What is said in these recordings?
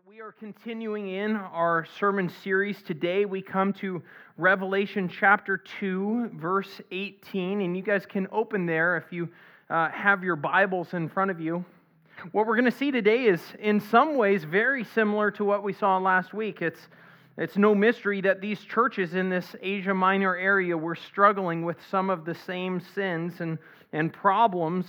We are continuing in our sermon series. Today we come to Revelation chapter 2, verse 18, and you guys can open there if you have your Bibles in front of you. What we're going to see today is in some ways very similar to what we saw last week. It's no mystery that these churches in this Asia Minor area were struggling with some of the same sins and problems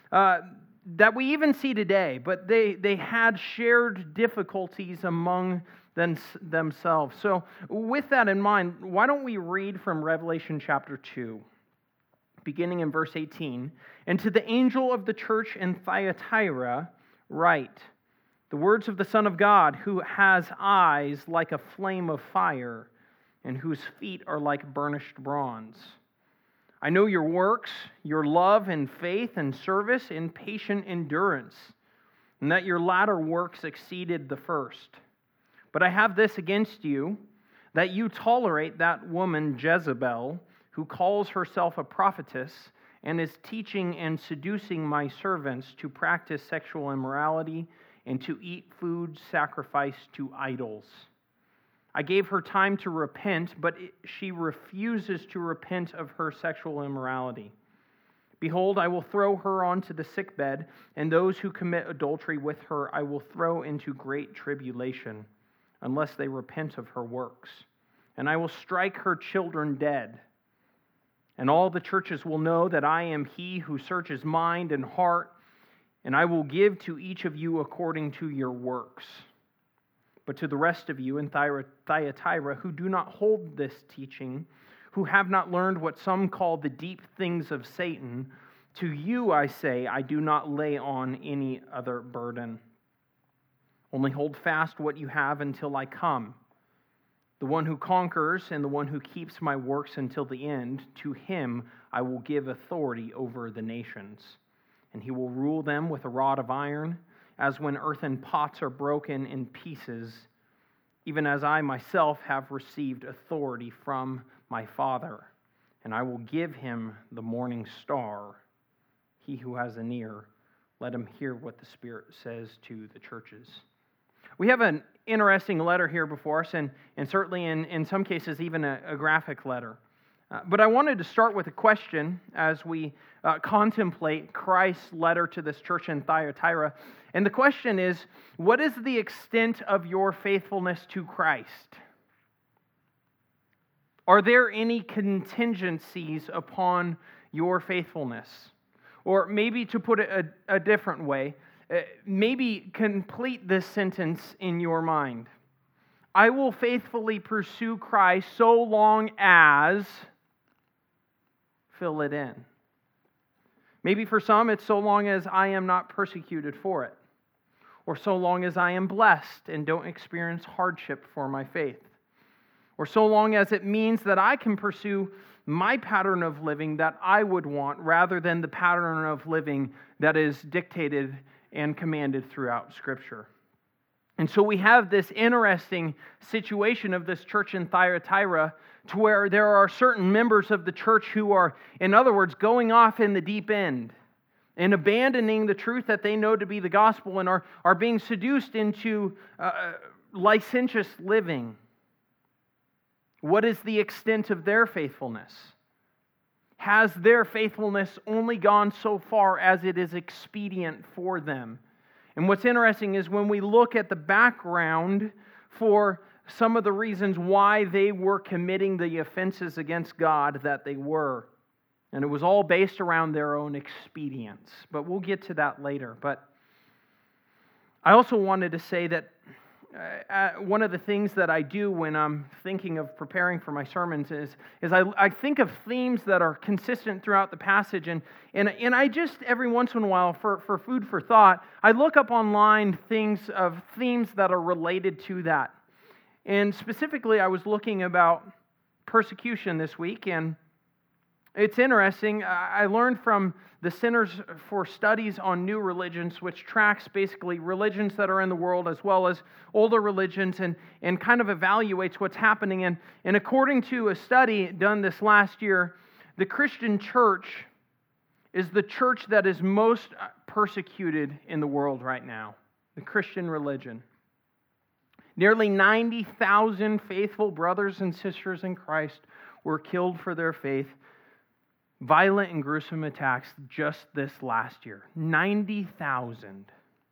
that we even see today, but they had shared difficulties among themselves. So with that in mind, why don't we read from Revelation chapter 2, beginning in verse 18. And to the angel of the church in Thyatira write, the words of the Son of God, who has eyes like a flame of fire, and whose feet are like burnished bronze. I know your works, your love and faith and service and patient endurance, and that your latter works exceeded the first. But I have this against you, that you tolerate that woman Jezebel, who calls herself a prophetess, and is teaching and seducing my servants to practice sexual immorality and to eat food sacrificed to idols. I gave her time to repent, but she refuses to repent of her sexual immorality. Behold, I will throw her onto the sickbed, and those who commit adultery with her I will throw into great tribulation, unless they repent of her works. And I will strike her children dead. And all the churches will know that I am He who searches mind and heart, and I will give to each of you according to your works. But to the rest of you in Thyatira who do not hold this teaching, who have not learned what some call the deep things of Satan, to you I say, I do not lay on any other burden. Only hold fast what you have until I come. The one who conquers and the one who keeps my works until the end, to him I will give authority over the nations. And he will rule them with a rod of iron, as when earthen pots are broken in pieces, even as I myself have received authority from my Father. And I will give him the morning star. He who has an ear, let him hear what the Spirit says to the churches. We have an interesting letter here before us, and certainly in some cases even a graphic letter. But I wanted to start with a question as we contemplate Christ's letter to this church in Thyatira. And the question is, what is the extent of your faithfulness to Christ? Are there any contingencies upon your faithfulness? Or maybe to put it a different way, maybe complete this sentence in your mind. I will faithfully pursue Christ so long as... fill it in. Maybe for some, it's so long as I am not persecuted for it, or so long as I am blessed and don't experience hardship for my faith, or so long as it means that I can pursue my pattern of living that I would want rather than the pattern of living that is dictated and commanded throughout Scripture. And so we have this interesting situation of this church in Thyatira, to where there are certain members of the church who are, in other words, going off in the deep end and abandoning the truth that they know to be the gospel and are being seduced into licentious living. What is the extent of their faithfulness? Has their faithfulness only gone so far as it is expedient for them? And what's interesting is when we look at the background for some of the reasons why they were committing the offenses against God that they were. And it was all based around their own expedience. But we'll get to that later. But I also wanted to say that one of the things that I do when I'm thinking of preparing for my sermons is I think of themes that are consistent throughout the passage. And I just, every once in a while, for food for thought, I look up online themes that are related to that. And specifically, I was looking about persecution this week, and it's interesting. I learned from the Centers for Studies on New Religions, which tracks basically religions that are in the world as well as older religions and kind of evaluates what's happening. And according to a study done this last year, the Christian church is the church that is most persecuted in the world right now, the Christian religion. Nearly 90,000 faithful brothers and sisters in Christ were killed for their faith. Violent and gruesome attacks just this last year. 90,000.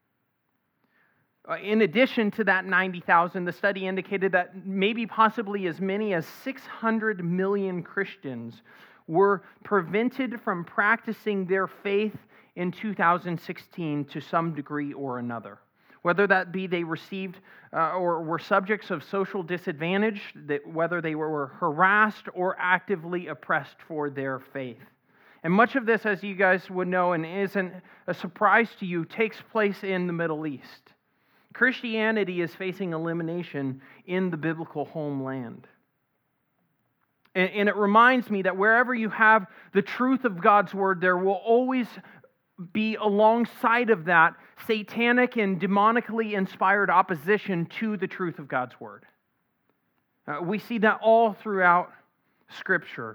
In addition to that 90,000, the study indicated that maybe possibly as many as 600 million Christians were prevented from practicing their faith in 2016 to some degree or another. Whether that be they received or were subjects of social disadvantage, whether they were harassed or actively oppressed for their faith. And much of this, as you guys would know and isn't a surprise to you, takes place in the Middle East. Christianity is facing elimination in the biblical homeland. And it reminds me that wherever you have the truth of God's word, there will always be alongside of that satanic and demonically inspired opposition to the truth of God's word. We see that all throughout Scripture.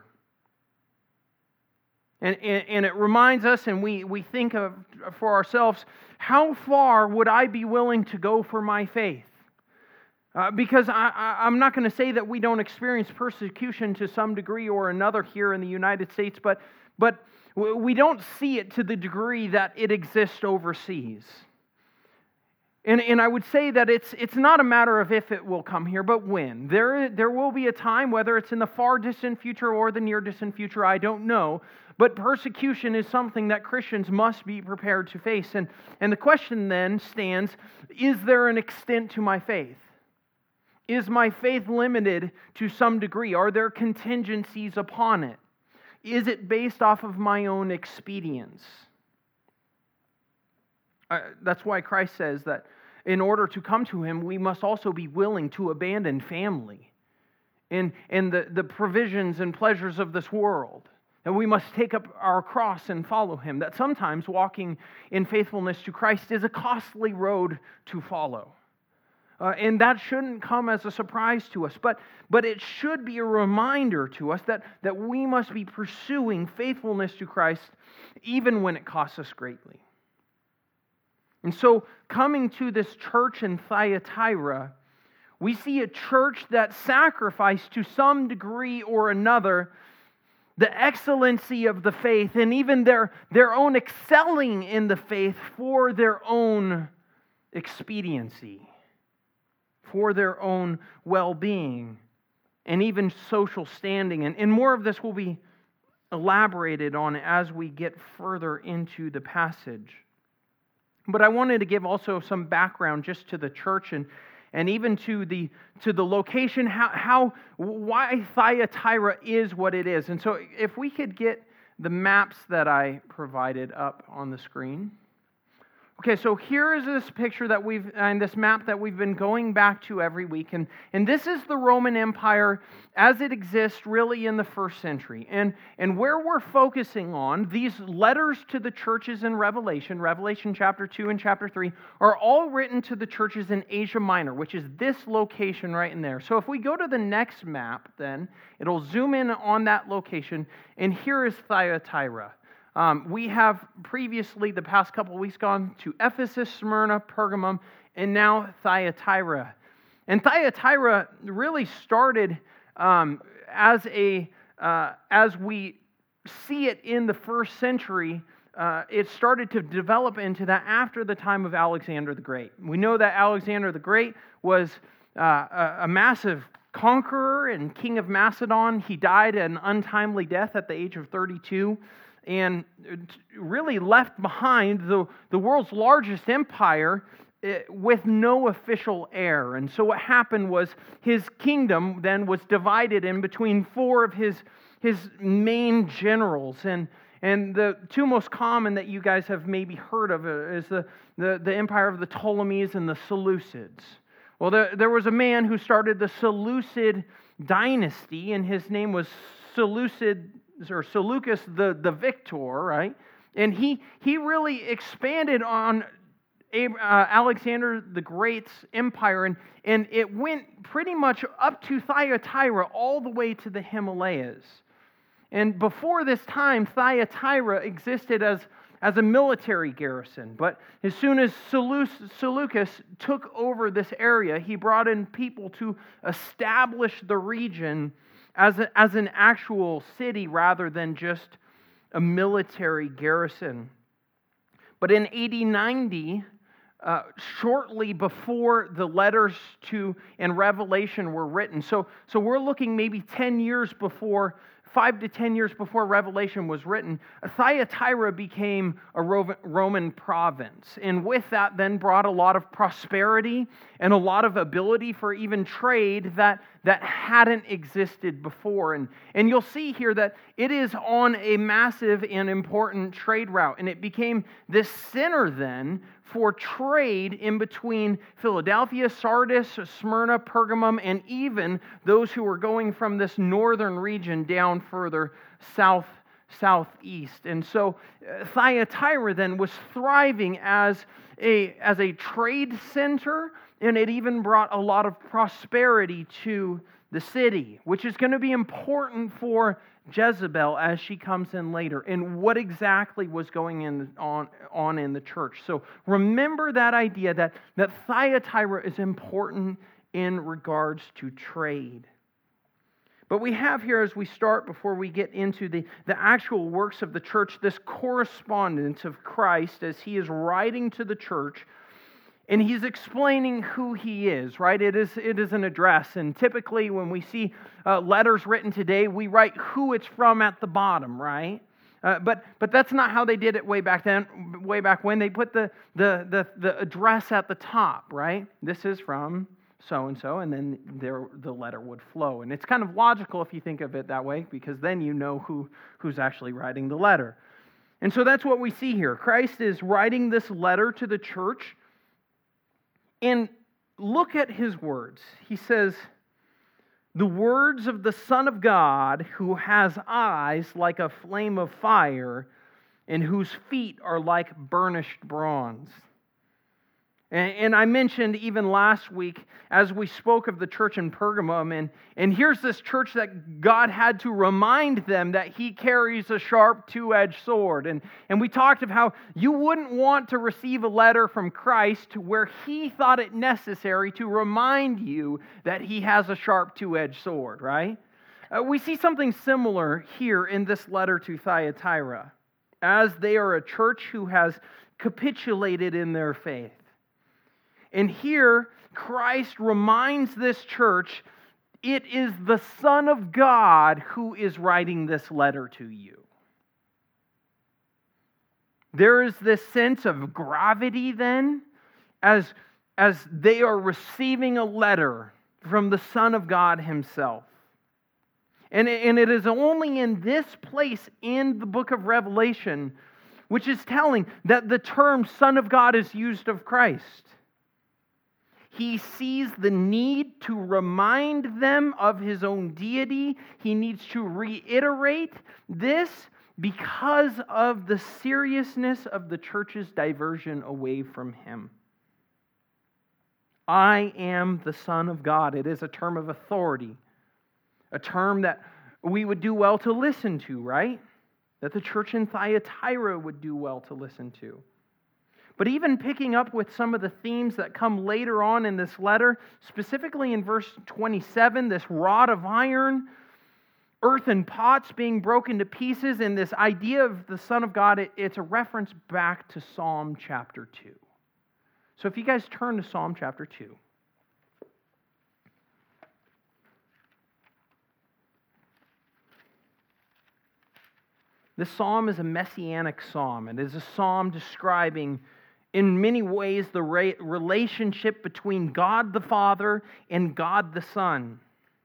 And it reminds us, and we think of for ourselves, how far would I be willing to go for my faith? Because I'm not going to say that we don't experience persecution to some degree or another here in the United States, but we don't see it to the degree that it exists overseas. And I would say that it's not a matter of if it will come here, but when. There will be a time, whether it's in the far distant future or the near distant future, I don't know. But persecution is something that Christians must be prepared to face. And the question then stands, is there an extent to my faith? Is my faith limited to some degree? Are there contingencies upon it? Is it based off of my own expedience? That's why Christ says that in order to come to Him, we must also be willing to abandon family and the provisions and pleasures of this world. And we must take up our cross and follow Him. That sometimes walking in faithfulness to Christ is a costly road to follow. And that shouldn't come as a surprise to us, but it should be a reminder to us that we must be pursuing faithfulness to Christ even when it costs us greatly. And so, coming to this church in Thyatira, we see a church that sacrificed to some degree or another the excellency of the faith and even their own excelling in the faith for their own expediency, for their own well-being, and even social standing. And more of this will be elaborated on as we get further into the passage. But I wanted to give also some background just to the church and even to the location, why Thyatira is what it is. And so if we could get the maps that I provided up on the screen. Okay, so here is this picture and this map that we've been going back to every week. And this is the Roman Empire as it exists really in the first century. And where we're focusing on, these letters to the churches in Revelation chapter 2 and chapter 3, are all written to the churches in Asia Minor, which is this location right in there. So if we go to the next map, then it'll zoom in on that location. And here is Thyatira. We have previously, the past couple of weeks, gone to Ephesus, Smyrna, Pergamum, and now Thyatira. And Thyatira really started as we see it in the first century. It started to develop into that after the time of Alexander the Great. We know that Alexander the Great was a massive conqueror and king of Macedon. He died an untimely death at the age of 32. And really left behind the world's largest empire with no official heir. And so what happened was his kingdom then was divided in between four of his main generals. And the two most common that you guys have maybe heard of is the empire of the Ptolemies and the Seleucids. Well, there was a man who started the Seleucid dynasty, and his name was Seleucus the Victor, right? And he really expanded on Alexander the Great's empire, and it went pretty much up to Thyatira, all the way to the Himalayas. And before this time, Thyatira existed as as a military garrison. But as soon as Seleucus took over this area, he brought in people to establish the region as an actual city rather than just a military garrison. But in AD 90, shortly before the letters and Revelation were written, so we're looking maybe 10 years before, 5 to 10 years before Revelation was written, Thyatira became a Roman province. And with that then brought a lot of prosperity and a lot of ability for even trade that hadn't existed before. And you'll see here that it is on a massive and important trade route. And it became this center then for trade in between Philadelphia, Sardis, Smyrna, Pergamum, and even those who were going from this northern region down further southeast. And so Thyatira then was thriving as a trade center, and it even brought a lot of prosperity to the city, which is going to be important for Jezebel as she comes in later, and what exactly was going on in the church. So remember that idea that Thyatira is important in regards to trade. But we have here, as we start, before we get into the actual works of the church, this correspondence of Christ as he is writing to the church, and he's explaining who he is, right? It is an address, and typically when we see letters written today, we write who it's from at the bottom, right? But that's not how they did it way back when. They put the address at the top, right? This is from so-and-so, and then the letter would flow. And it's kind of logical if you think of it that way, because then you know who's actually writing the letter. And so that's what we see here. Christ is writing this letter to the church. And look at his words. He says, "The words of the Son of God, who has eyes like a flame of fire, and whose feet are like burnished bronze." And I mentioned even last week, as we spoke of the church in Pergamum, and here's this church that God had to remind them that he carries a sharp two-edged sword. And we talked of how you wouldn't want to receive a letter from Christ where he thought it necessary to remind you that he has a sharp two-edged sword, right? We see something similar here in this letter to Thyatira, as they are a church who has capitulated in their faith. And here, Christ reminds this church, it is the Son of God who is writing this letter to you. There is this sense of gravity then, as they are receiving a letter from the Son of God himself. And it is only in this place in the book of Revelation, which is telling that the term Son of God is used of Christ. He sees the need to remind them of his own deity. He needs to reiterate this because of the seriousness of the church's diversion away from him. I am the Son of God. It is a term of authority, a term that we would do well to listen to, right? That the church in Thyatira would do well to listen to. But even picking up with some of the themes that come later on in this letter, specifically in verse 27, this rod of iron, earthen pots being broken to pieces, and this idea of the Son of God, it's a reference back to Psalm chapter 2. So if you guys turn to Psalm chapter 2. This psalm is a messianic psalm. It is a psalm describing in many ways the relationship between God the Father and God the Son.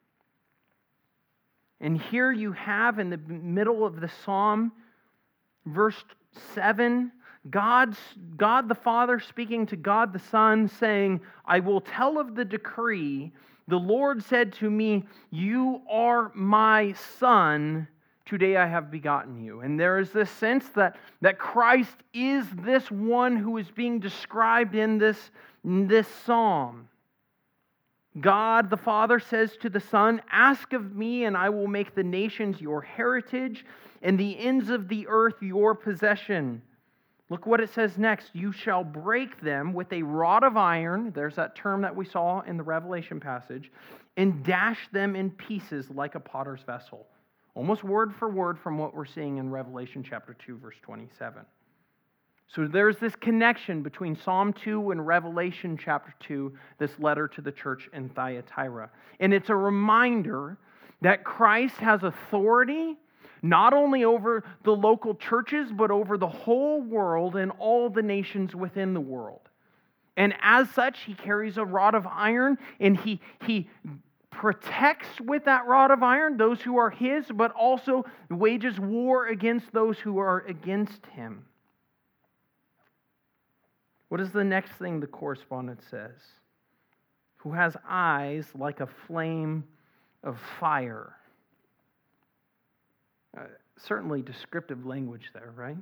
And here you have in the middle of the psalm, verse 7, God the Father speaking to God the Son, saying, "I will tell of the decree. The Lord said to me, 'You are my Son. Today I have begotten you.'" And there is this sense that Christ is this one who is being described in this psalm. God the Father says to the Son, "Ask of me, and I will make the nations your heritage, and the ends of the earth your possession." Look what it says next. You shall break them with a rod of iron. There's that term that we saw in the Revelation passage. And dash them in pieces like a potter's vessel. Almost word for word from what we're seeing in Revelation chapter 2, verse 27. So there's this connection between Psalm 2 and Revelation chapter 2, this letter to the church in Thyatira. And it's a reminder that Christ has authority not only over the local churches, but over the whole world and all the nations within the world. And as such, he carries a rod of iron, and he protects with that rod of iron those who are his, but also wages war against those who are against him. What is the next thing the correspondent says? Who has eyes like a flame of fire. Certainly descriptive language there, right?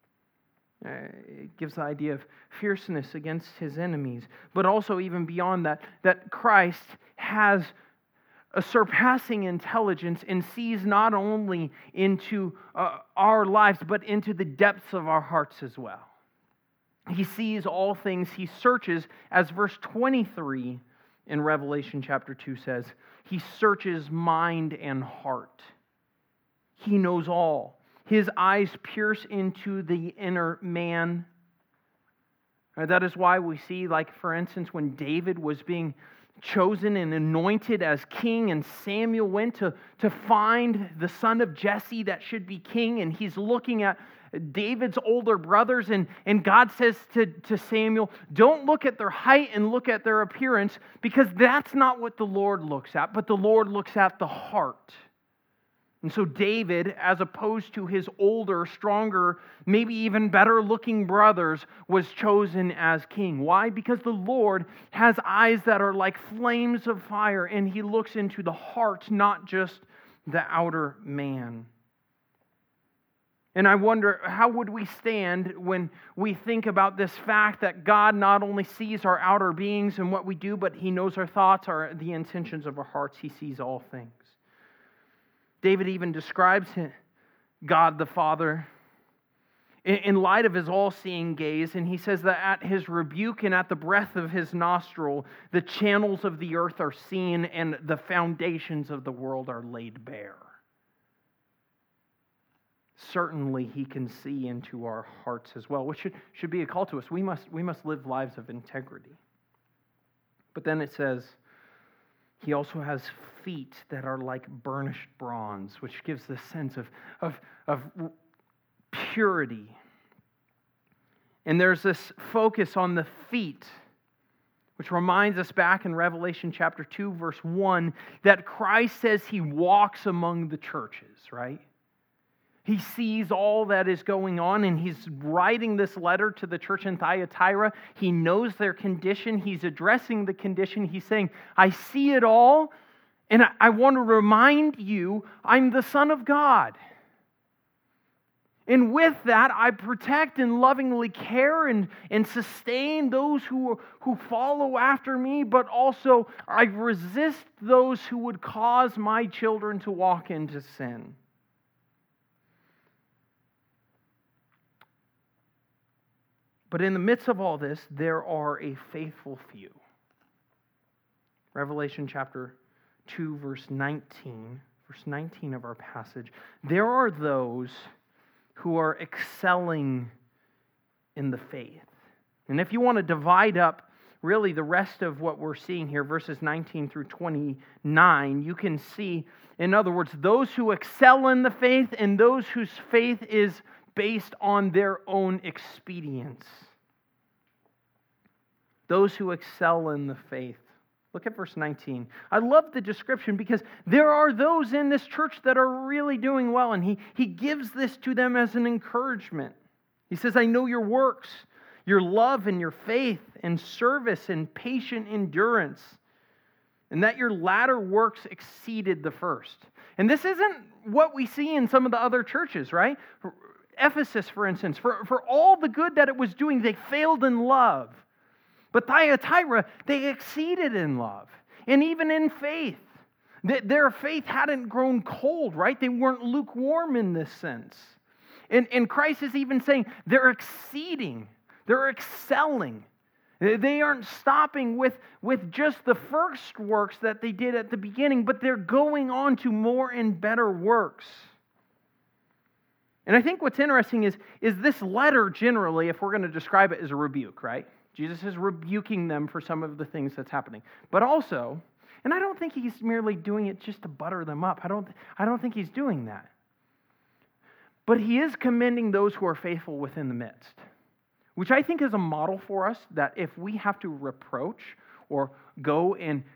It gives the idea of fierceness against his enemies, but also even beyond that, that Christ has a surpassing intelligence and sees not only into our lives, but into the depths of our hearts as well. He sees all things. He searches, as verse 23 in Revelation chapter 2 says, he searches mind and heart. He knows all. His eyes pierce into the inner man. That is why we see, like for instance, when David was being chosen and anointed as king, and Samuel went to find the son of Jesse that should be king, and he's looking at David's older brothers, and God says to Samuel, don't look at their height and look at their appearance, because that's not what the Lord looks at, but the Lord looks at the heart. And so David, as opposed to his older, stronger, maybe even better looking brothers, was chosen as king. Why? Because the Lord has eyes that are like flames of fire, and he looks into the heart, not just the outer man. And I wonder, how would we stand when we think about this fact that God not only sees our outer beings and what we do, but he knows our thoughts, the intentions of our hearts. He sees all things. David even describes God the Father in light of his all-seeing gaze, and he says that at his rebuke and at the breath of his nostril, the channels of the earth are seen and the foundations of the world are laid bare. Certainly he can see into our hearts as well, which should be a call to us. We must live lives of integrity. But then it says, he also has feet that are like burnished bronze, which gives this sense of purity. And there's this focus on the feet, which reminds us back in Revelation chapter 2, verse 1, that Christ says he walks among the churches, right? He sees all that is going on, and he's writing this letter to the church in Thyatira. He knows their condition. He's addressing the condition. He's saying, I see it all, and I want to remind you, I'm the Son of God. And with that, I protect and lovingly care and sustain those who follow after me, but also I resist those who would cause my children to walk into sin. But in the midst of all this, there are a faithful few. Revelation chapter 2, verse 19 of our passage. There are those who are excelling in the faith. And if you want to divide up really the rest of what we're seeing here, verses 19 through 29, you can see, in other words, those who excel in the faith and those whose faith is based on their own expedience. Those who excel in the faith. Look at verse 19. I love the description because there are those in this church that are really doing well, and he gives this to them as an encouragement. He says, I know your works, your love and your faith and service and patient endurance, and that your latter works exceeded the first. And this isn't what we see in some of the other churches, right? Ephesus, for instance, for all the good that it was doing, they failed in love. But Thyatira, they exceeded in love and even in faith. Their faith hadn't grown cold, right? They weren't lukewarm in this sense. And Christ is even saying they're exceeding, they're excelling. They aren't stopping with just the first works that they did at the beginning, but they're going on to more and better works. And I think what's interesting is this letter generally, if we're going to describe it as a rebuke, right? Jesus is rebuking them for some of the things that's happening. But also, and I don't think he's merely doing it just to butter them up. I don't think he's doing that. But he is commending those who are faithful within the midst, which I think is a model for us that if we have to reproach or go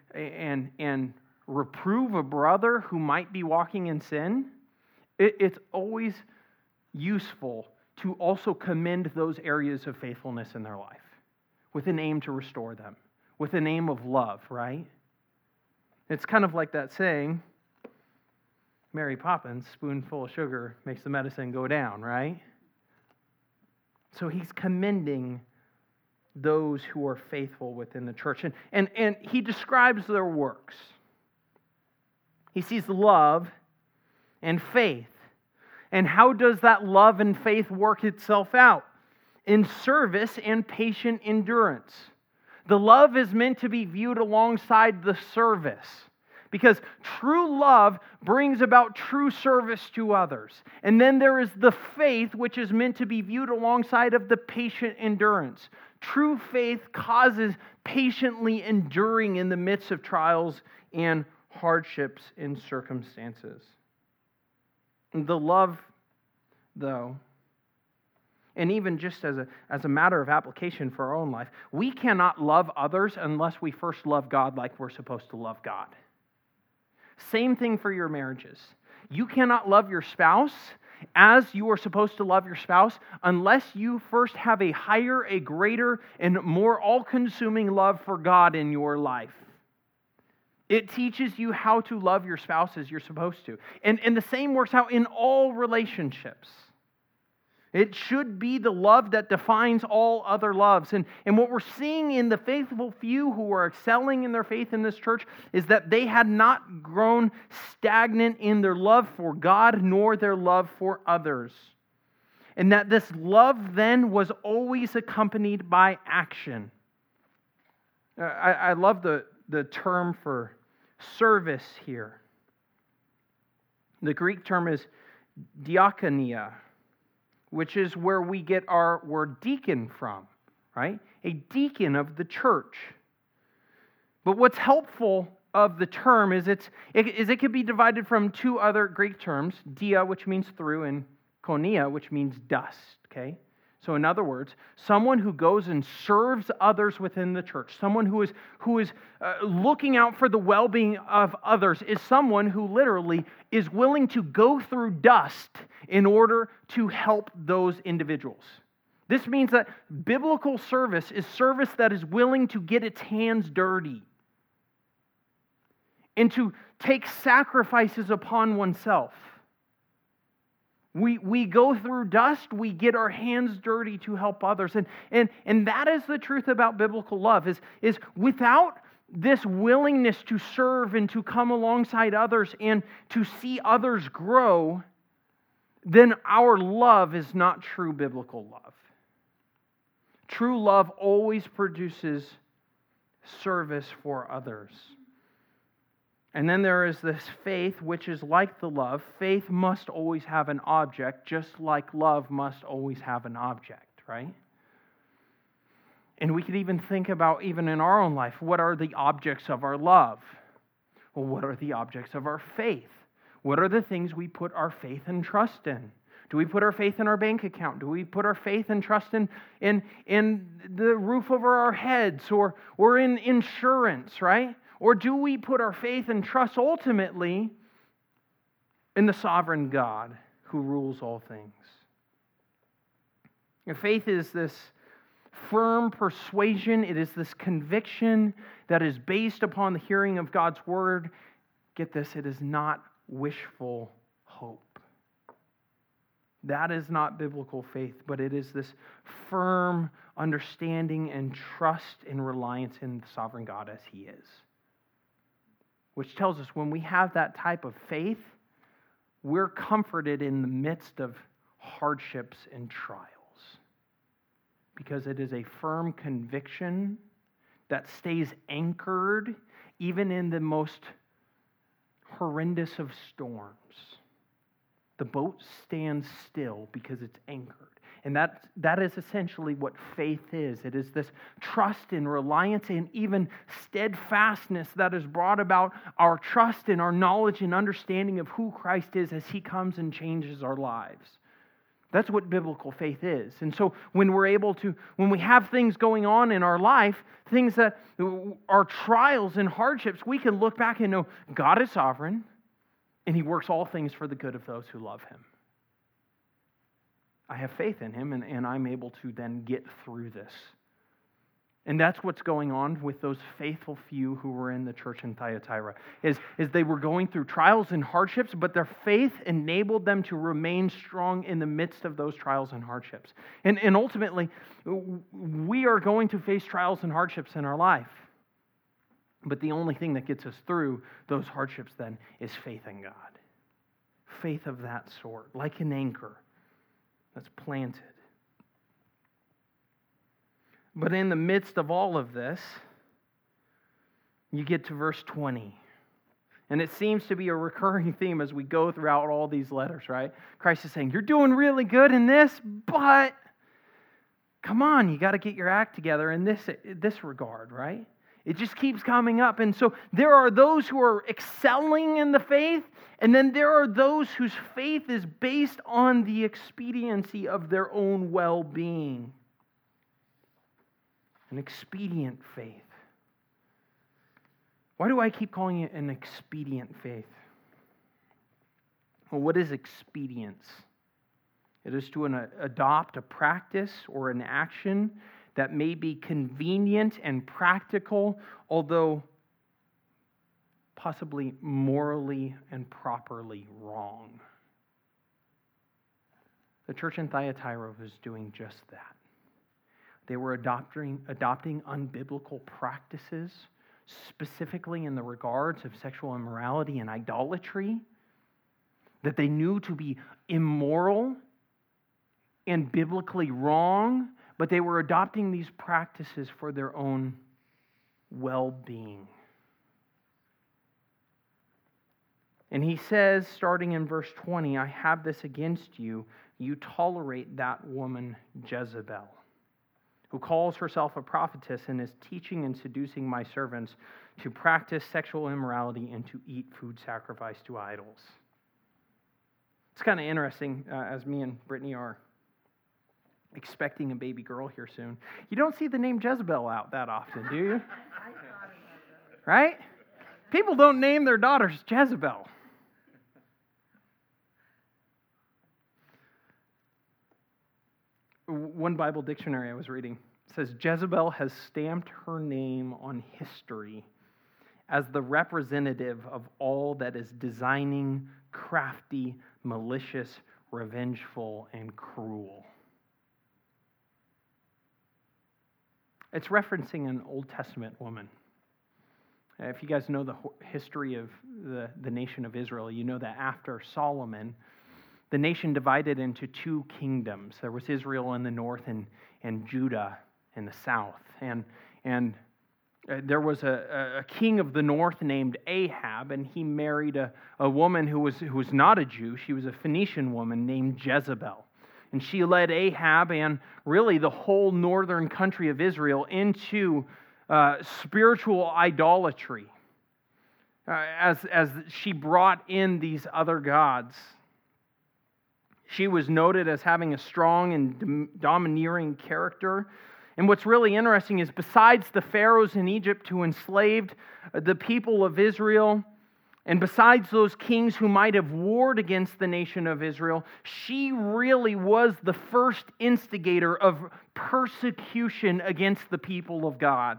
and reprove a brother who might be walking in sin, it's always useful to also commend those areas of faithfulness in their life with an aim to restore them, with an aim of love, right? It's kind of like that saying, Mary Poppins, spoonful of sugar makes the medicine go down, right? So he's commending those who are faithful within the church. And he describes their works. He sees love and faith. And how does that love and faith work itself out? In service and patient endurance. The love is meant to be viewed alongside the service, because true love brings about true service to others. And then there is the faith, which is meant to be viewed alongside of the patient endurance. True faith causes patiently enduring in the midst of trials and hardships and circumstances. The love, though, and even just as a matter of application for our own life, we cannot love others unless we first love God like we're supposed to love God. Same thing for your marriages. You cannot love your spouse as you are supposed to love your spouse unless you first have a higher, a greater, and more all-consuming love for God in your life. It teaches you how to love your spouse as you're supposed to. And the same works out in all relationships. It should be the love that defines all other loves. And what we're seeing in the faithful few who are excelling in their faith in this church is that they had not grown stagnant in their love for God nor their love for others. And that this love then was always accompanied by action. I love the term for service here. The Greek term is diakonia, which is where we get our word deacon from, right? A deacon of the church. But what's helpful of the term is it can be divided from two other Greek terms, dia, which means through, and konia, which means dust, okay? So in other words, someone who goes and serves others within the church, someone who is looking out for the well-being of others, is someone who literally is willing to go through dust in order to help those individuals. This means that biblical service is service that is willing to get its hands dirty and to take sacrifices upon oneself. We go through dust, we get our hands dirty to help others. And that is the truth about biblical love, is without this willingness to serve and to come alongside others and to see others grow, then our love is not true biblical love. True love always produces service for others. And then there is this faith, which is like the love. Faith must always have an object, just like love must always have an object, right? And we could even think about, even in our own life, what are the objects of our love? Well, what are the objects of our faith? What are the things we put our faith and trust in? Do we put our faith in our bank account? Do we put our faith and trust in the roof over our heads or in insurance, right? Or do we put our faith and trust ultimately in the sovereign God who rules all things? And faith is this firm persuasion. It is this conviction that is based upon the hearing of God's word. Get this, it is not wishful hope. That is not biblical faith, but it is this firm understanding and trust and reliance in the sovereign God as He is. Which tells us when we have that type of faith, we're comforted in the midst of hardships and trials, because it is a firm conviction that stays anchored even in the most horrendous of storms. The boat stands still because it's anchored. And that is essentially what faith is. It is this trust and reliance and even steadfastness that has brought about our trust and our knowledge and understanding of who Christ is as He comes and changes our lives. That's what biblical faith is. And so when we have things going on in our life, things that are trials and hardships, we can look back and know God is sovereign and He works all things for the good of those who love Him. I have faith in Him, and I'm able to then get through this. And that's what's going on with those faithful few who were in the church in Thyatira, is they were going through trials and hardships, but their faith enabled them to remain strong in the midst of those trials and hardships. And ultimately, we are going to face trials and hardships in our life. But the only thing that gets us through those hardships then is faith in God. Faith of that sort, like an anchor that's planted. But in the midst of all of this, you get to verse 20. And it seems to be a recurring theme as we go throughout all these letters, right? Christ is saying, you're doing really good in this, but come on, you got to get your act together in this regard, right? It just keeps coming up. And so there are those who are excelling in the faith, and then there are those whose faith is based on the expediency of their own well-being. An expedient faith. Why do I keep calling it an expedient faith? Well, what is expedience? It is to adopt a practice or an action that may be convenient and practical, although possibly morally and properly wrong. The church in Thyatira was doing just that. They were adopting unbiblical practices, specifically in the regards of sexual immorality and idolatry, that they knew to be immoral and biblically wrong, but they were adopting these practices for their own well-being. And he says, starting in verse 20, I have this against you. You tolerate that woman Jezebel, who calls herself a prophetess and is teaching and seducing my servants to practice sexual immorality and to eat food sacrificed to idols. It's kind of interesting, as me and Brittany are expecting a baby girl here soon. You don't see the name Jezebel out that often, do you? Right? People don't name their daughters Jezebel. One Bible dictionary I was reading says Jezebel has stamped her name on history as the representative of all that is designing, crafty, malicious, revengeful, and cruel. It's referencing an Old Testament woman. If you guys know the history of the nation of Israel, you know that after Solomon, the nation divided into two kingdoms. There was Israel in the north and Judah in the south. And there was a king of the north named Ahab, and he married a woman who was not a Jew. She was a Phoenician woman named Jezebel. And she led Ahab and really the whole northern country of Israel into spiritual idolatry as she brought in these other gods. She was noted as having a strong and domineering character. And what's really interesting is besides the pharaohs in Egypt who enslaved the people of Israel, and besides those kings who might have warred against the nation of Israel, she really was the first instigator of persecution against the people of God.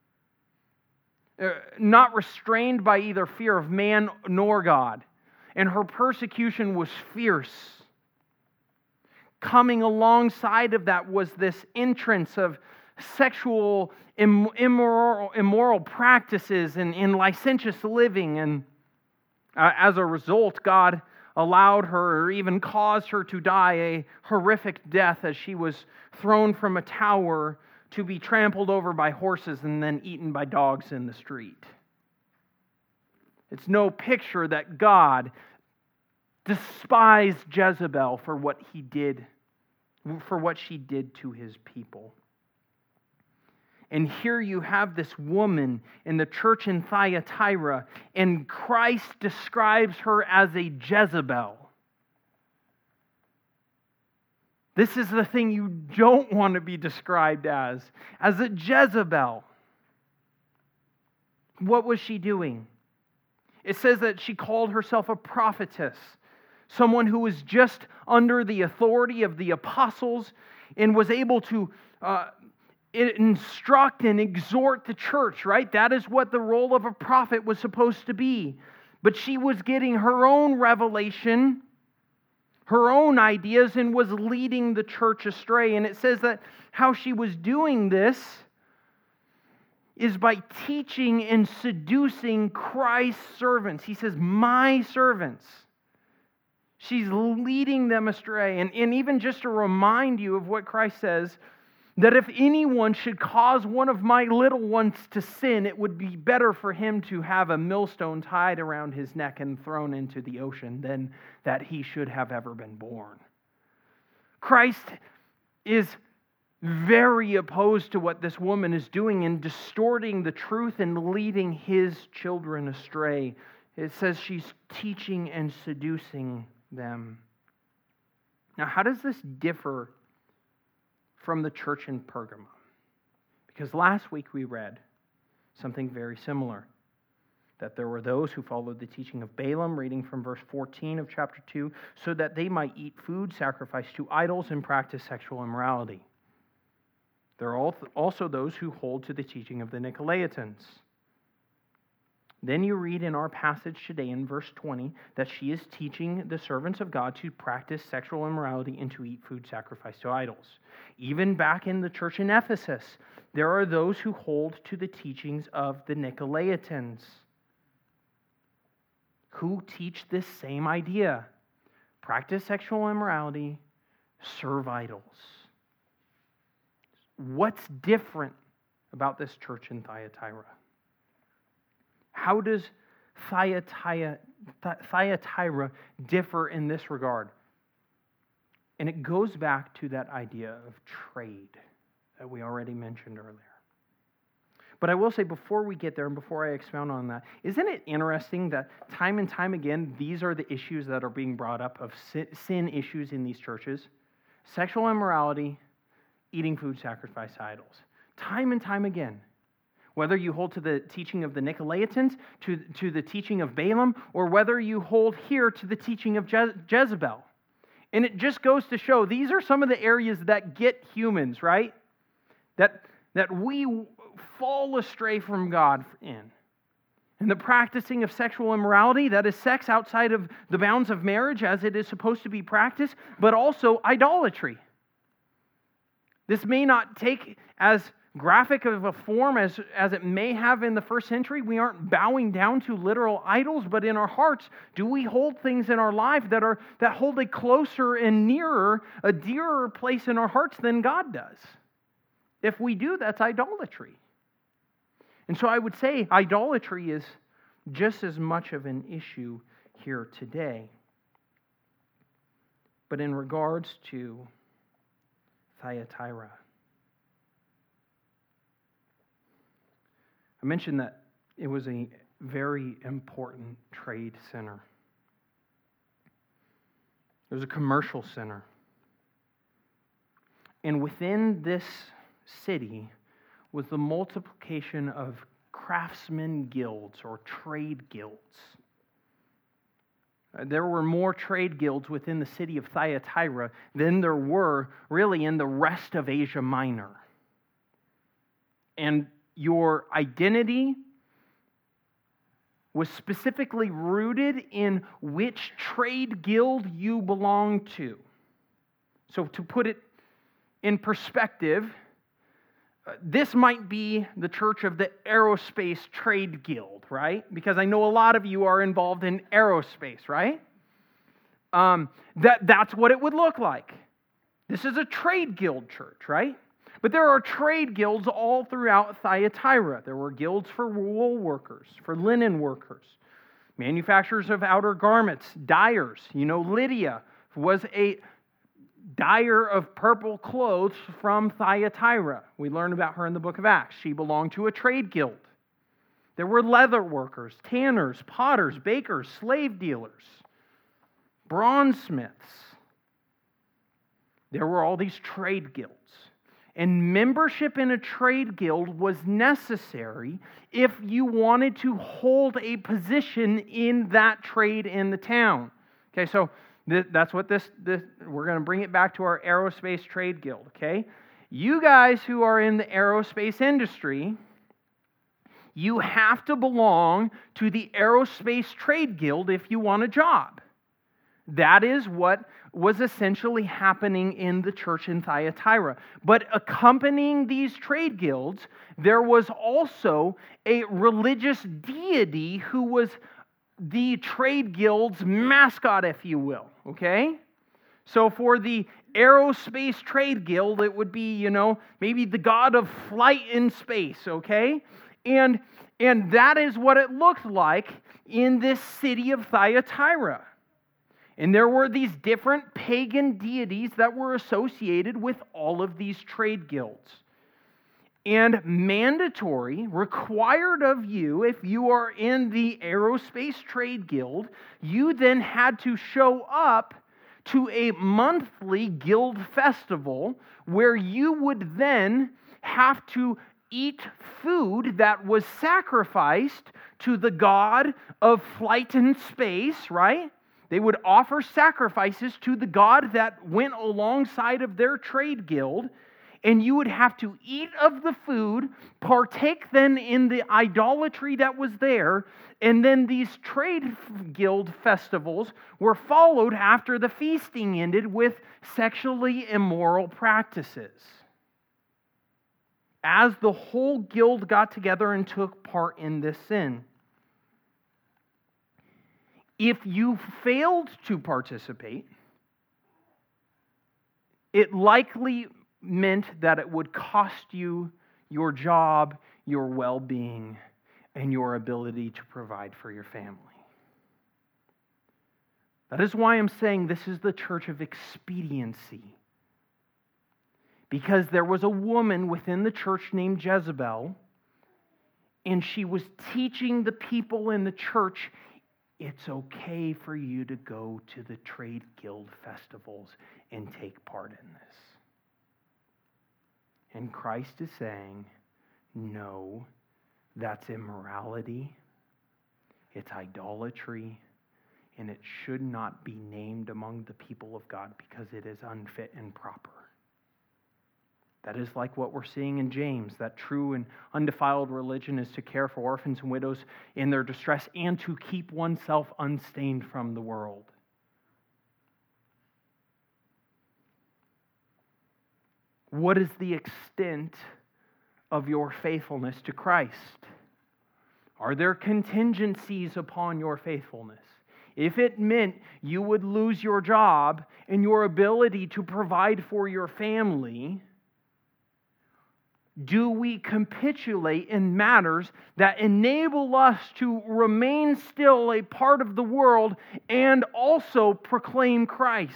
Not restrained by either fear of man nor God. And her persecution was fierce. Coming alongside of that was this entrance of sexual immoral practices and licentious living. And as a result, God allowed her or even caused her to die a horrific death as she was thrown from a tower to be trampled over by horses and then eaten by dogs in the street. It's no picture that God despised Jezebel for what she did to his people. And here you have this woman in the church in Thyatira, and Christ describes her as a Jezebel. This is the thing you don't want to be described as a Jezebel. What was she doing? It says that she called herself a prophetess, someone who was just under the authority of the apostles and was able to instruct and exhort the church, right? That is what the role of a prophet was supposed to be. But she was getting her own revelation, her own ideas, and was leading the church astray. And it says that how she was doing this is by teaching and seducing Christ's servants. He says, my servants. She's leading them astray. And even just to remind you of what Christ says, that if anyone should cause one of my little ones to sin, it would be better for him to have a millstone tied around his neck and thrown into the ocean than that he should have ever been born. Christ is very opposed to what this woman is doing in distorting the truth and leading his children astray. It says she's teaching and seducing them. Now, how does this differ from the church in Pergamum? Because last week we read something very similar. That there were those who followed the teaching of Balaam, reading from verse 14 of chapter 2, so that they might eat food sacrificed to idols and practice sexual immorality. There are also those who hold to the teaching of the Nicolaitans. Then you read in our passage today in verse 20 that she is teaching the servants of God to practice sexual immorality and to eat food sacrificed to idols. Even back in the church in Ephesus, there are those who hold to the teachings of the Nicolaitans, who teach this same idea. Practice sexual immorality, serve idols. What's different about this church in Thyatira? How does Thyatira differ in this regard? And it goes back to that idea of trade that we already mentioned earlier. But I will say, before we get there and before I expound on that, isn't it interesting that time and time again, these are the issues that are being brought up of sin issues in these churches? Sexual immorality, eating food sacrificed to idols. Time and time again. Whether you hold to the teaching of the Nicolaitans, to the teaching of Balaam, or whether you hold here to the teaching of Jezebel. And it just goes to show, these are some of the areas that get humans, right? That we fall astray from God in. And the practicing of sexual immorality, that is sex outside of the bounds of marriage as it is supposed to be practiced, but also idolatry. This may not take as graphic of a form as it may have in the first century. We aren't bowing down to literal idols, but in our hearts, do we hold things in our life that hold a closer and nearer, a dearer place in our hearts than God does? If we do, that's idolatry. And so I would say idolatry is just as much of an issue here today. But in regards to Thyatira, I mentioned that it was a very important trade center. It was a commercial center. And within this city was the multiplication of craftsmen guilds or trade guilds. There were more trade guilds within the city of Thyatira than there were really in the rest of Asia Minor. And your identity was specifically rooted in which trade guild you belonged to. So to put it in perspective, this might be the church of the Aerospace Trade Guild, right? Because I know a lot of you are involved in aerospace, right? that's what it would look like. This is a trade guild church, right? But there are trade guilds all throughout Thyatira. There were guilds for wool workers, for linen workers, manufacturers of outer garments, dyers. Lydia was a dyer of purple clothes from Thyatira. We learn about her in the book of Acts. She belonged to a trade guild. There were leather workers, tanners, potters, bakers, slave dealers, bronzesmiths. There were all these trade guilds. And membership in a trade guild was necessary if you wanted to hold a position in that trade in the town. Okay, so that's what this we're going to bring it back to our aerospace trade guild, okay? You guys who are in the aerospace industry, you have to belong to the aerospace trade guild if you want a job. That is what was essentially happening in the church in Thyatira. But accompanying these trade guilds, there was also a religious deity who was the trade guild's mascot, if you will, okay? So for the aerospace trade guild, it would be, maybe the god of flight in space, okay? And that is what it looked like in this city of Thyatira. And there were these different pagan deities that were associated with all of these trade guilds. And mandatory, required of you, if you are in the aerospace trade guild, you then had to show up to a monthly guild festival where you would then have to eat food that was sacrificed to the god of flight and space, right? They would offer sacrifices to the god that went alongside of their trade guild, and you would have to eat of the food, partake then in the idolatry that was there, and then these trade guild festivals were followed after the feasting ended with sexually immoral practices. As the whole guild got together and took part in this sin. If you failed to participate, it likely meant that it would cost you your job, your well-being, and your ability to provide for your family. That is why I'm saying this is the church of expediency. Because there was a woman within the church named Jezebel, and she was teaching the people in the church, it's okay for you to go to the trade guild festivals and take part in this. And Christ is saying, no, that's immorality, it's idolatry, and it should not be named among the people of God because it is unfit and proper. That is like what we're seeing in James, that true and undefiled religion is to care for orphans and widows in their distress and to keep oneself unstained from the world. What is the extent of your faithfulness to Christ? Are there contingencies upon your faithfulness? If it meant you would lose your job and your ability to provide for your family, do we capitulate in matters that enable us to remain still a part of the world and also proclaim Christ?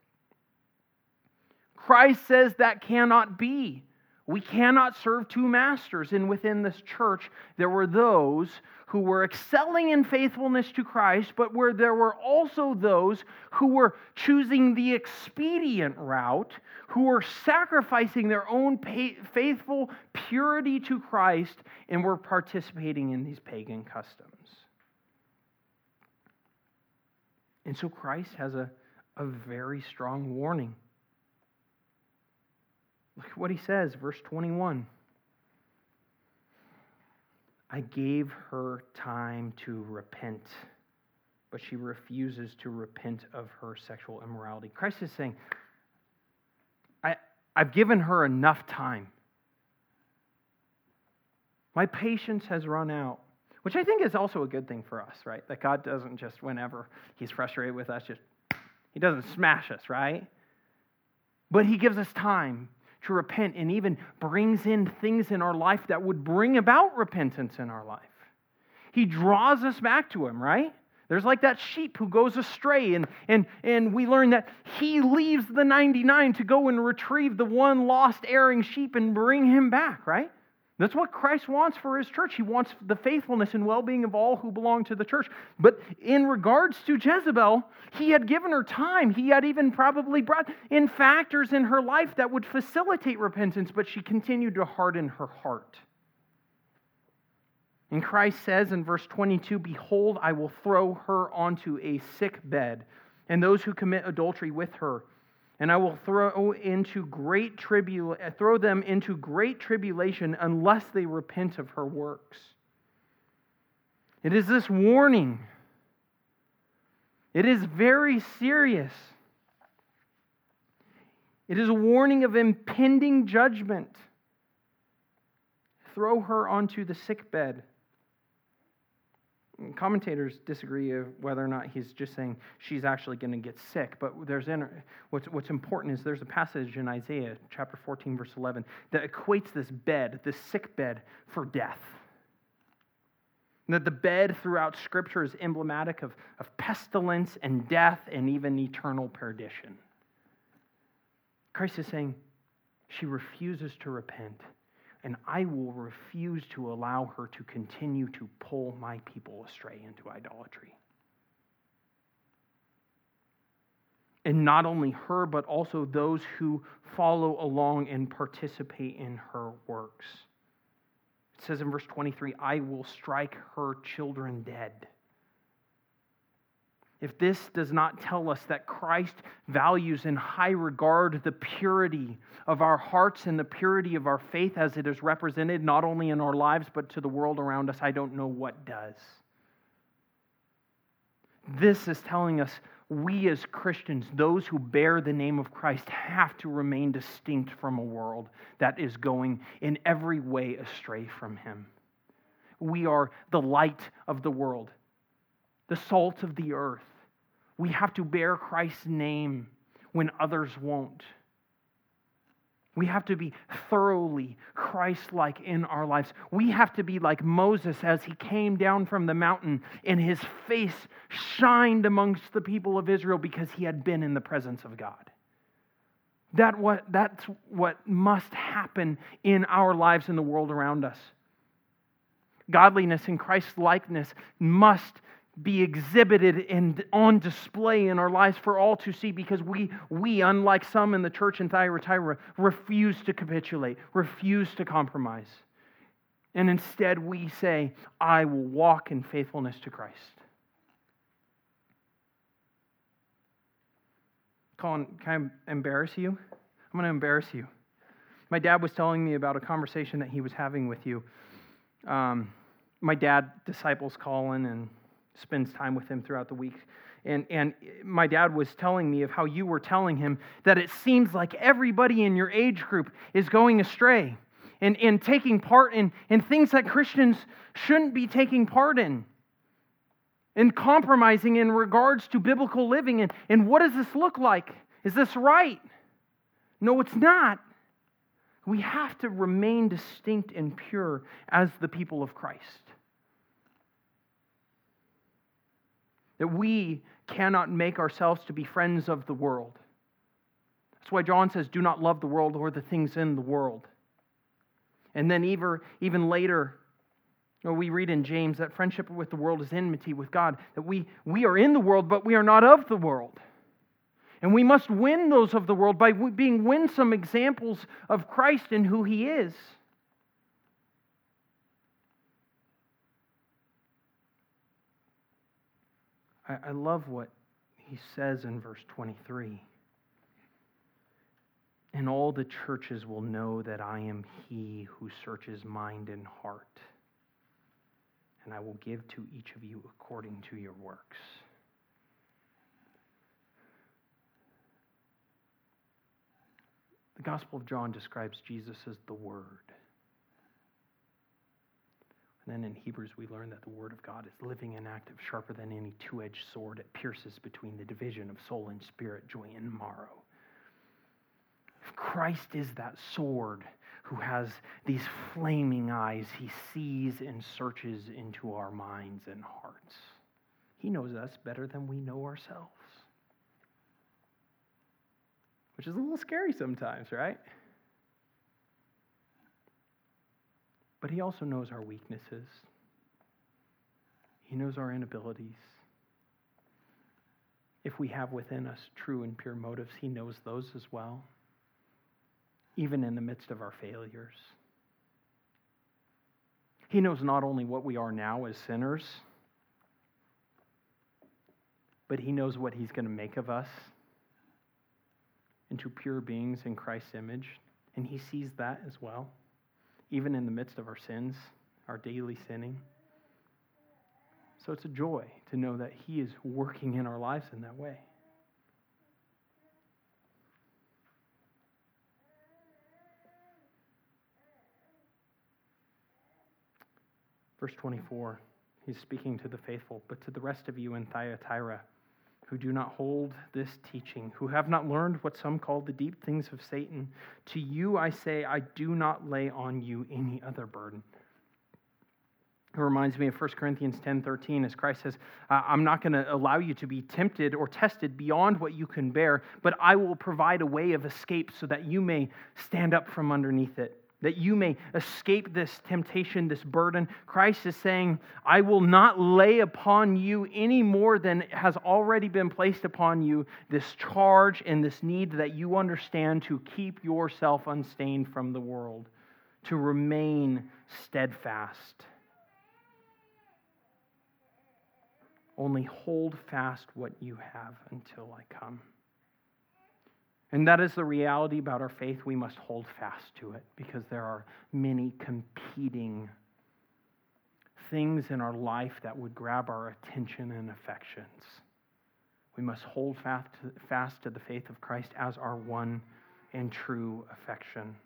Christ says that cannot be. We cannot serve two masters. And within this church, there were those who were excelling in faithfulness to Christ, but where there were also those who were choosing the expedient route, who were sacrificing their own faithful purity to Christ and were participating in these pagan customs. And so Christ has a very strong warning. Look at what he says, verse 21. I gave her time to repent, but she refuses to repent of her sexual immorality. Christ is saying, I've given her enough time. My patience has run out, which I think is also a good thing for us, right? That God doesn't just, whenever He's frustrated with us, He doesn't smash us, right? But he gives us time to repent and even brings in things in our life that would bring about repentance in our life. He draws us back to him, right? There's like that sheep who goes astray, and we learn that he leaves the 99 to go and retrieve the one lost erring sheep and bring him back, right? That's what Christ wants for his church. He wants the faithfulness and well-being of all who belong to the church. But in regards to Jezebel, he had given her time. He had even probably brought in factors in her life that would facilitate repentance, but she continued to harden her heart. And Christ says in verse 22, "Behold, I will throw her onto a sick bed, and those who commit adultery with her, and I will throw them into great tribulation unless they repent of her works." It is this warning. It is very serious. It is a warning of impending judgment. Throw her onto the sick bed. Commentators disagree of whether or not he's just saying she's actually going to get sick. But what's important is there's a passage in Isaiah chapter 14, verse 11, that equates this bed, this sick bed, for death. And that the bed throughout Scripture is emblematic of pestilence and death and even eternal perdition. Christ is saying she refuses to repent, and I will refuse to allow her to continue to pull my people astray into idolatry. And not only her, but also those who follow along and participate in her works. It says in verse 23, "I will strike her children dead." If this does not tell us that Christ values in high regard the purity of our hearts and the purity of our faith as it is represented not only in our lives but to the world around us, I don't know what does. This is telling us we as Christians, those who bear the name of Christ, have to remain distinct from a world that is going in every way astray from Him. We are the light of the world, the salt of the earth. We have to bear Christ's name when others won't. We have to be thoroughly Christ-like in our lives. We have to be like Moses as he came down from the mountain and his face shined amongst the people of Israel because he had been in the presence of God. That's what must happen in our lives and the world around us. Godliness and Christ-likeness must be exhibited and on display in our lives for all to see, because we, unlike some in the church in Thyatira, refuse to capitulate, refuse to compromise. And instead we say, I will walk in faithfulness to Christ. Colin, can I embarrass you? I'm going to embarrass you. My dad was telling me about a conversation that he was having with you. My dad disciples Colin and spends time with him throughout the week. And my dad was telling me of how you were telling him that it seems like everybody in your age group is going astray and taking part in things that Christians shouldn't be taking part in, and compromising in regards to biblical living. And what does this look like? Is this right? No, it's not. We have to remain distinct and pure as the people of Christ. That we cannot make ourselves to be friends of the world. That's why John says, do not love the world or the things in the world. And then even later, we read in James that friendship with the world is enmity with God. That we are in the world, but we are not of the world. And we must win those of the world by being winsome examples of Christ and who He is. I love what he says in verse 23. And all the churches will know that I am He who searches mind and heart, and I will give to each of you according to your works. The Gospel of John describes Jesus as the Word. And then in Hebrews, we learn that the Word of God is living and active, sharper than any two-edged sword. It pierces between the division of soul and spirit, joint and marrow. If Christ is that sword who has these flaming eyes, he sees and searches into our minds and hearts. He knows us better than we know ourselves. Which is a little scary sometimes, right? But he also knows our weaknesses. He knows our inabilities. If we have within us true and pure motives, he knows those as well, even in the midst of our failures. He knows not only what we are now as sinners, but he knows what he's going to make of us into pure beings in Christ's image, and he sees that as well, even in the midst of our sins, our daily sinning. So it's a joy to know that he is working in our lives in that way. Verse 24, he's speaking to the faithful, but to the rest of you in Thyatira, who do not hold this teaching, who have not learned what some call the deep things of Satan, to you I say, I do not lay on you any other burden. It reminds me of 1 Corinthians 10:13, as Christ says, I'm not going to allow you to be tempted or tested beyond what you can bear, but I will provide a way of escape so that you may stand up from underneath it, that you may escape this temptation, this burden. Christ is saying, I will not lay upon you any more than has already been placed upon you, this charge and this need that you understand to keep yourself unstained from the world, to remain steadfast. Only hold fast what you have until I come. And that is the reality about our faith. We must hold fast to it because there are many competing things in our life that would grab our attention and affections. We must hold fast to the faith of Christ as our one and true affection.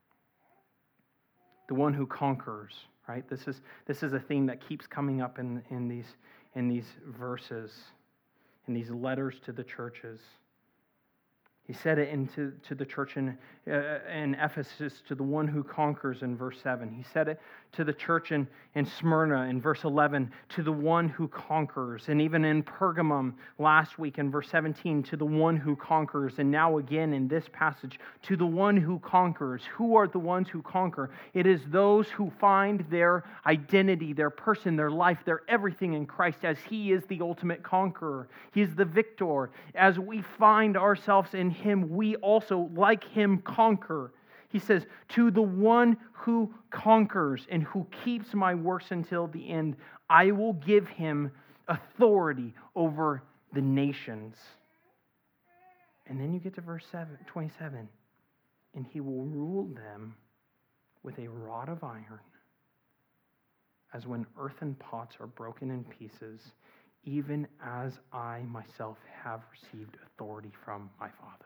The one who conquers, right? This is a theme that keeps coming up in these verses, in these letters to the churches. He said it to the church in Ephesus, to the one who conquers in verse 7. He said it to the church in Smyrna in verse 11, to the one who conquers. And even in Pergamum last week in verse 17, to the one who conquers. And now again in this passage, to the one who conquers. Who are the ones who conquer? It is those who find their identity, their person, their life, their everything in Christ, as he is the ultimate conqueror. He is the victor. As we find ourselves in him, we also, like him, conquer. He says, to the one who conquers and who keeps my works until the end, I will give him authority over the nations. And then you get to verse 27. And he will rule them with a rod of iron, as when earthen pots are broken in pieces, even as I myself have received authority from my Father.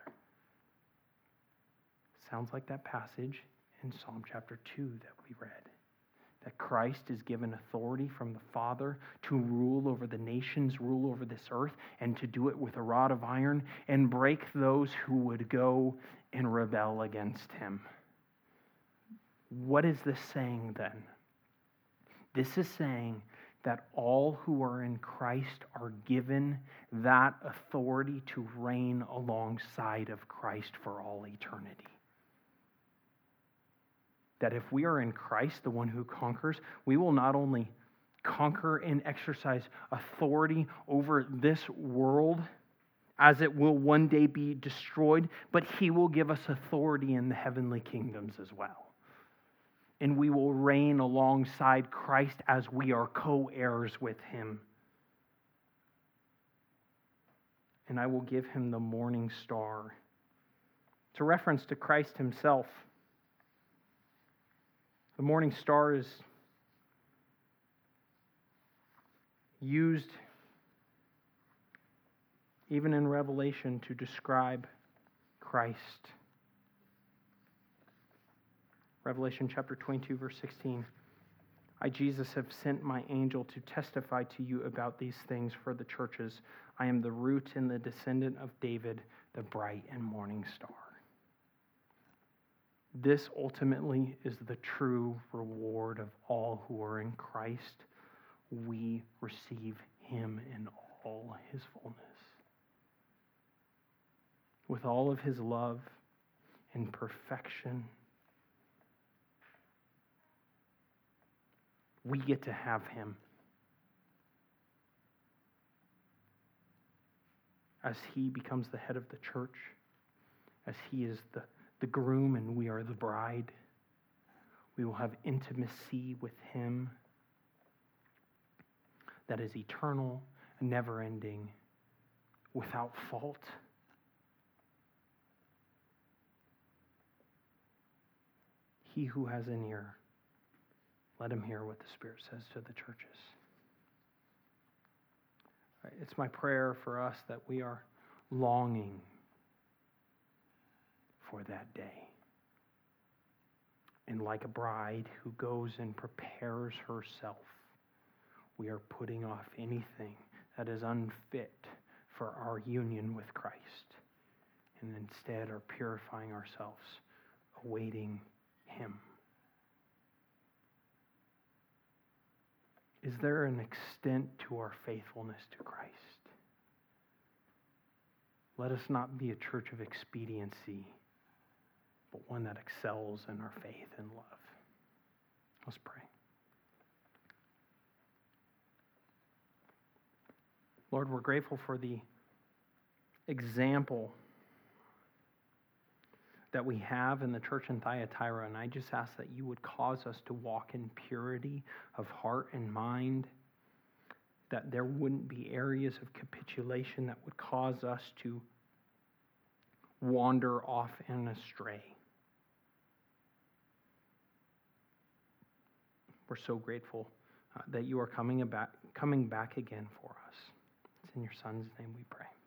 Sounds like that passage in Psalm chapter 2 that we read. That Christ is given authority from the Father to rule over the nations, rule over this earth, and to do it with a rod of iron and break those who would go and rebel against him. What is this saying then? This is saying that all who are in Christ are given that authority to reign alongside of Christ for all eternity. That if we are in Christ, the one who conquers, we will not only conquer and exercise authority over this world as it will one day be destroyed, but he will give us authority in the heavenly kingdoms as well. And we will reign alongside Christ as we are co-heirs with him. And I will give him the morning star. It's a reference to Christ himself. The morning star is used even in Revelation to describe Christ. Revelation chapter 22, verse 16. I, Jesus, have sent my angel to testify to you about these things for the churches. I am the root and the descendant of David, the bright and morning star. This ultimately is the true reward of all who are in Christ. We receive him in all his fullness, with all of his love and perfection. We get to have him as he becomes the head of the church, as he is the groom and we are the bride. We will have intimacy with him that is eternal, never-ending, without fault. He who has an ear, let him hear what the Spirit says to the churches. It's my prayer for us that we are longing for that day. And like a bride who goes and prepares herself, we are putting off anything that is unfit for our union with Christ, and instead are purifying ourselves, awaiting him. Is there an extent to our faithfulness to Christ? Let us not be a church of expediency, but one that excels in our faith and love. Let's pray. Lord, we're grateful for the example that we have in the church in Thyatira, and I just ask that you would cause us to walk in purity of heart and mind, that there wouldn't be areas of capitulation that would cause us to wander off and astray. We're so grateful that you are coming back again for us. It's in your Son's name we pray.